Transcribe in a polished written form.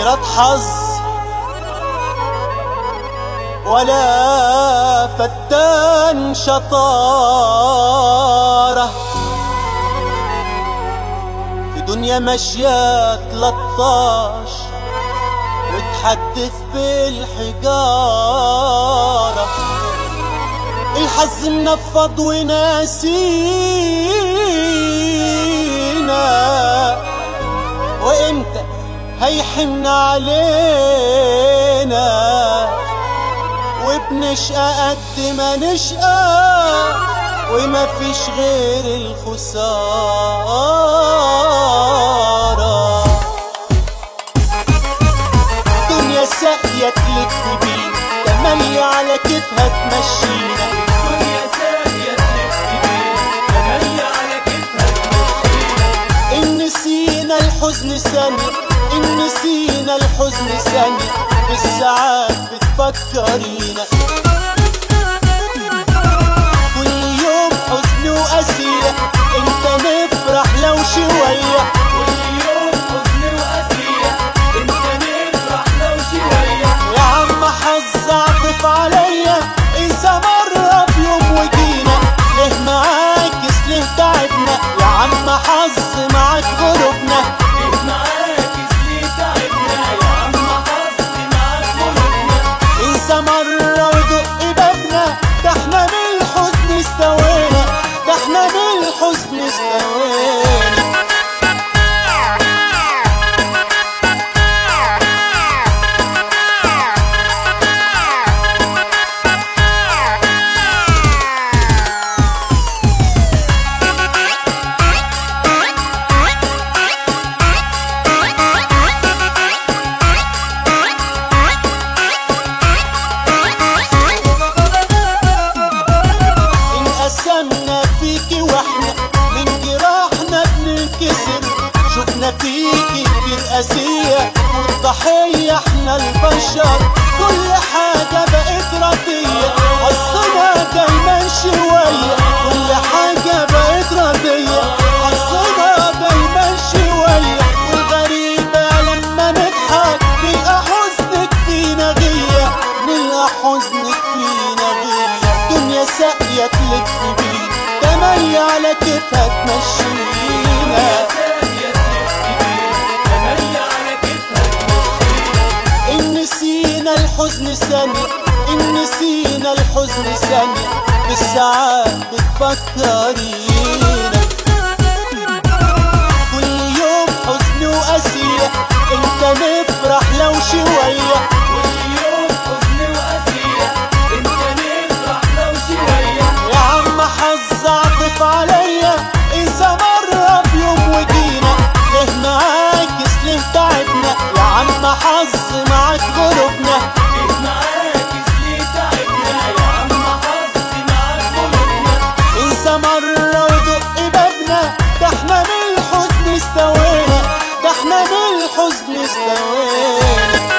غيرت حظ ولا فتان شطارة، في دنيا ماشية 13 وتحدث بالحجارة. الحظ منفض وناسينا، وامتى هيحن علينا؟ وبنشقى قد ما نشقى وما فيش غير الخسارة. دنيا ساقية تلف بينا، تملي على كيفها تمشينا. دنيا ساقية تلف بينا، تملي على كيفها تمشينا. إن نسينا الحزن ثانية، إن نسينا الحزن ثانية، بالساعات بتفكرينا. كل يوم حزن وقسية، انت نفرح لو شوية. كل يوم حزن وقسية، انت نفرح لو شوية. يا عم حظ عطف عليا، انسى مرة في يوم وجينا. ليه معاكس ليه تعبنا؟ يا عم حظ معاك غروبنا. ليه معاكس ليه تعبنا؟ يا عم حظ معاك غروبنا. انسى مرة ودق بابنا، ده احنا من الحزن استوينا، ده احنا من الحزن استوينا. انقسمنا فيكي واحنا من جراحنا بننكسر. شفنا فيكي كتير قاسية والضحية احنا البشر. كل حاجة بقت ردية، حظنا دايما شوية. كل حاجة بقت ردية، حظنا دايما شوية. والغريبة لما نضحك نلقى حزنك فينا غية، نلقى حزنك فينا غية. دنيا ساقية تلف بينا، تملي على كيفها تمشينا. ساقية تلف بينا، تملي على كيفها تمشينا. إن نسينا الحزن ثانية، إن نسينا الحزن ثانية، بالساعات بتفكرينا. كل يوم حزن وقسية، انت نفرح لو شوية. كل يوم حزن وقسية، انت نفرح لو شوية. يا عم حظ عطف عليا، انسى مرة في يوم وجينا. ليه معاكس ليه تعبنا؟ يا عم حظ معاك غروبنا. ليه معاكس ليه تعبنا؟ يا عم حظ معاك غروبنا. انسى مرة ودق بابنا، ده احنا من الحزن استوينا، ده احنا من الحزن استوينا.